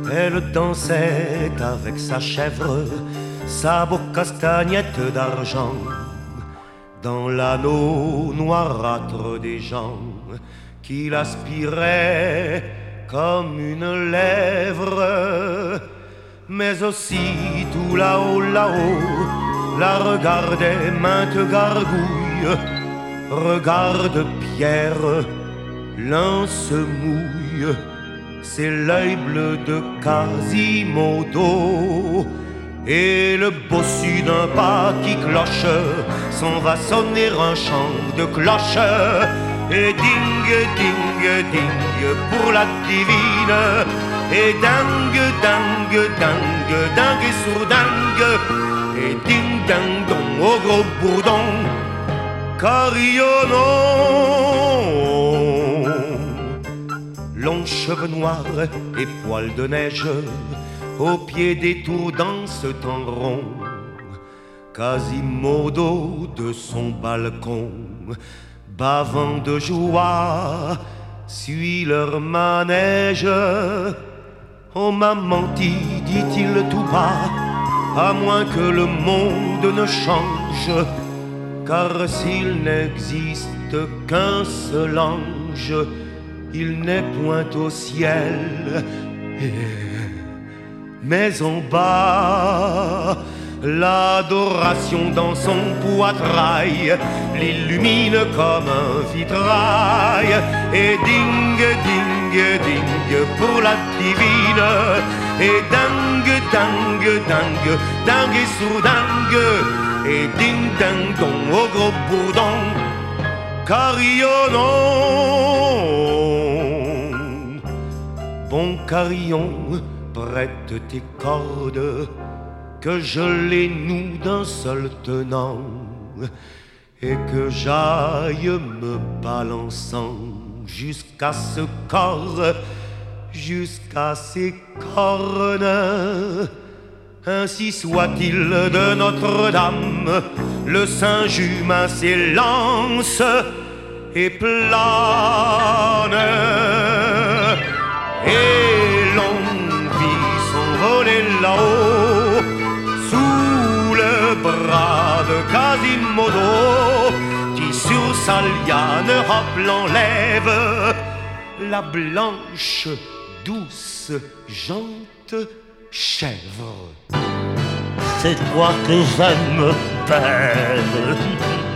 Elle dansait avec sa chèvre, sa beau castagnette d'argent, dans l'anneau noirâtre des gens qui l'aspiraient comme une lèvre. Mais aussi tout là-haut, là-haut, la regardait maintes gargouilles. Regarde Pierre, l'un se mouille, c'est l'œil bleu de Quasimodo. Et le bossu d'un pas qui cloche s'en va sonner un chant de cloche. Et ding, ding, ding pour la divine. Et dingue, dingue, dingue, dingue et sourdingue. Et ding, ding, dong au gros bourdon. Carillonnons. Longs cheveux noirs et poils de neige, au pied des tours dansent en rond. Quasimodo de son balcon, bavant de joie, suit leur manège. On m'a menti, dit-il tout bas, à moins que le monde ne change. Car s'il n'existe qu'un seul ange, il n'est point au ciel, mais en bas. L'adoration dans son poitrail l'illumine comme un vitrail. Et ding, ding, ding pour la divine. Et dingue, dingue, dingue, dingue et sourdingue. Et ding, ding, dong au gros bourdon. Carillonnons. Bon carillon, prête tes cordes, que je les noue d'un seul tenant, et que j'aille me balançant jusqu'à ce corps, jusqu'à ces cornes. Ainsi soit-il de Notre-Dame, le Saint Jumin s'élance et plane. Et l'on vit s'envoler là-haut, sous le bras de Quasimodo, qui sur sa liane hop l'enlève, la blanche, douce, jante chèvre. C'est toi que j'aime, belle.